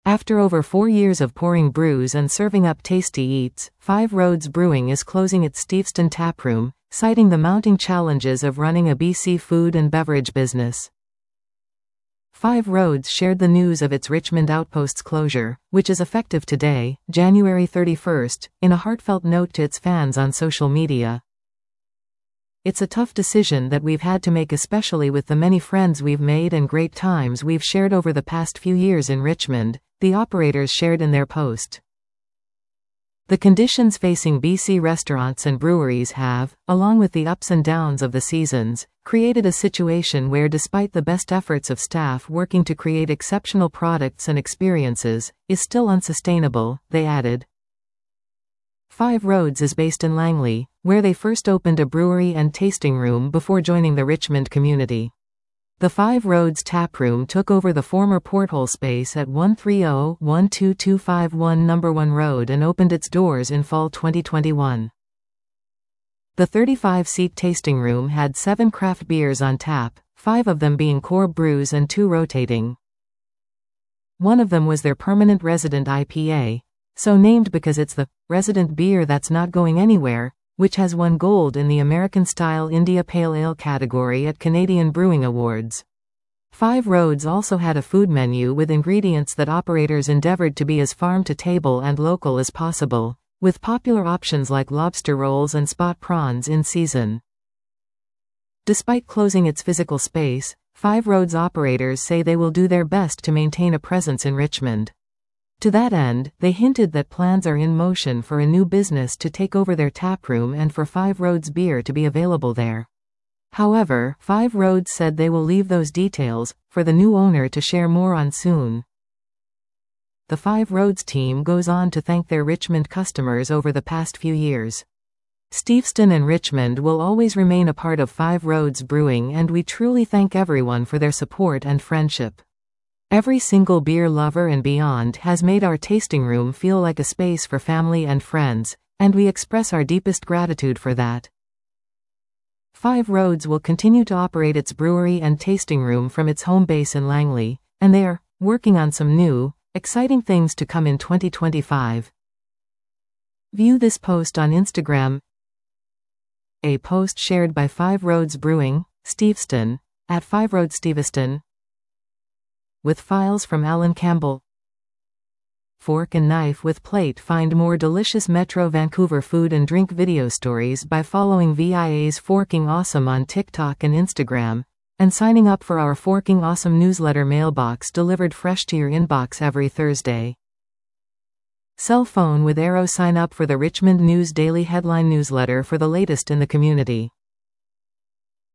After over 4 years of pouring brews and serving up tasty eats, Five Roads Brewing is closing its Steveston taproom, citing the mounting challenges of running a BC food and beverage business. Five Roads shared the news of its Richmond Outpost's closure, which is effective today, January 31st, in a heartfelt note to its fans on social media. "It's a tough decision that we've had to make, especially with the many friends we've made and great times we've shared over the past few years in Richmond," the operators shared in their post. The conditions facing BC restaurants and breweries have, along with the ups and downs of the seasons, created a situation where, despite the best efforts of staff working to create exceptional products and experiences, is still unsustainable, they added. Five Roads is based in Langley, where they first opened a brewery and tasting room before joining the Richmond community. The Five Roads taproom took over the former Porthole space at 130-12251 No. 1 Road and opened its doors in fall 2021. The 35-seat tasting room had 7 craft beers on tap, 5 of them being core brews and 2 rotating. One of them was their permanent resident IPA, so named because it's the resident beer that's not going anywhere, which has won gold in the American-style India Pale Ale category at Canadian Brewing Awards. Five Roads also had a food menu with ingredients that operators endeavored to be as farm-to-table and local as possible, with popular options like lobster rolls and spot prawns in season. Despite closing its physical space, Five Roads operators say they will do their best to maintain a presence in Richmond. To that end, they hinted that plans are in motion for a new business to take over their taproom and for Five Roads beer to be available there. However, Five Roads said they will leave those details for the new owner to share more on soon. The Five Roads team goes on to thank their Richmond customers over the past few years. "Steveston and Richmond will always remain a part of Five Roads Brewing, and we truly thank everyone for their support and friendship. Every single beer lover and beyond has made our tasting room feel like a space for family and friends, and we express our deepest gratitude for that." Five Roads will continue to operate its brewery and tasting room from its home base in Langley, and they are working on some new, exciting things to come in 2025. View this post on Instagram. A post shared by Five Roads Brewing, Steveston, at Five Roads Steveston, with files from Alan Campbell. Fork and Knife with Plate. Find more delicious Metro Vancouver food and drink video stories by following VIA's Forking Awesome on TikTok and Instagram, and signing up for our Forking Awesome newsletter mailbox delivered fresh to your inbox every Thursday. Cell phone with Arrow. Sign up for the Richmond News Daily Headline newsletter for the latest in the community.